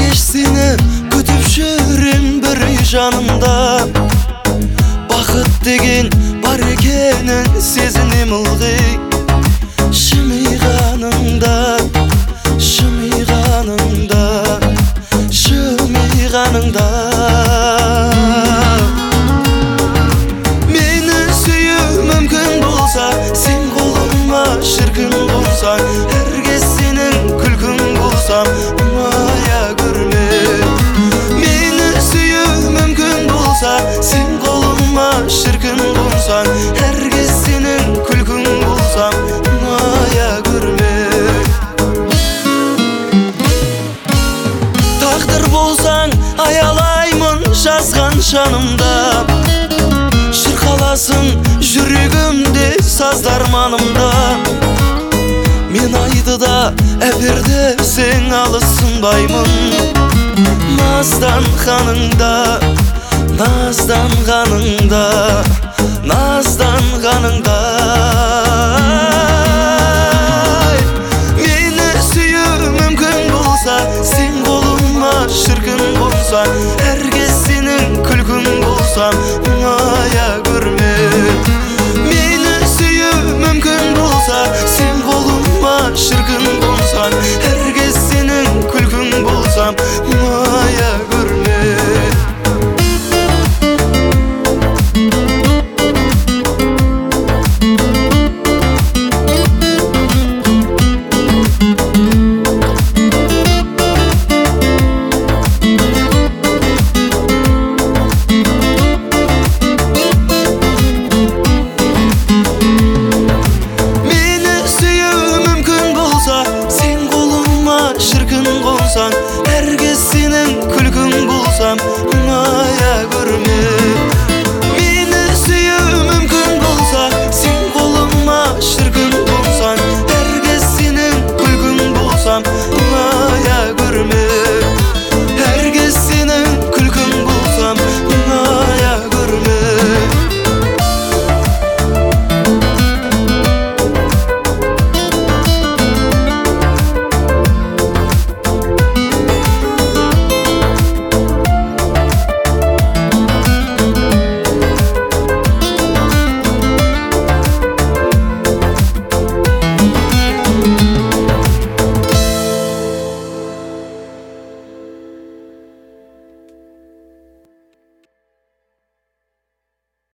seni kütüp жүрем bir жанымда. Бақыт деген бар екенін сезінем ылғи. Жымиғаныңда, жымиғаныңда, жымиғаныңда. Мені сүю мүмкін болса, сен қолыма шіркін болсаң, әрге сенің күлкің болсам, мая көрме. Мені сүю мүмкін болса, сен қолыма шіркін болсаң, әрге сенің күлкің болсам, мая көрме. Тағдыр болсаң, аялаймын жазған жанымда. Шырқаласың жүрегімде саздарманымда. Мен айдыда әперді сен алысынбаймын. Назданғаныңда, назданғаныңда, назданғаныңда. Мені сүю мүмкін болса, сен қолыма шіркін болсаң, әрге сенің күлкің болсам, мая көрме. Мені сүю мүмкін болса, сен қолыма шіркін болсаң, әрге сенің күлкің болсам, мая көрме. Шіркін болсаң, әрге сенің күлкің болсам, мая көрме.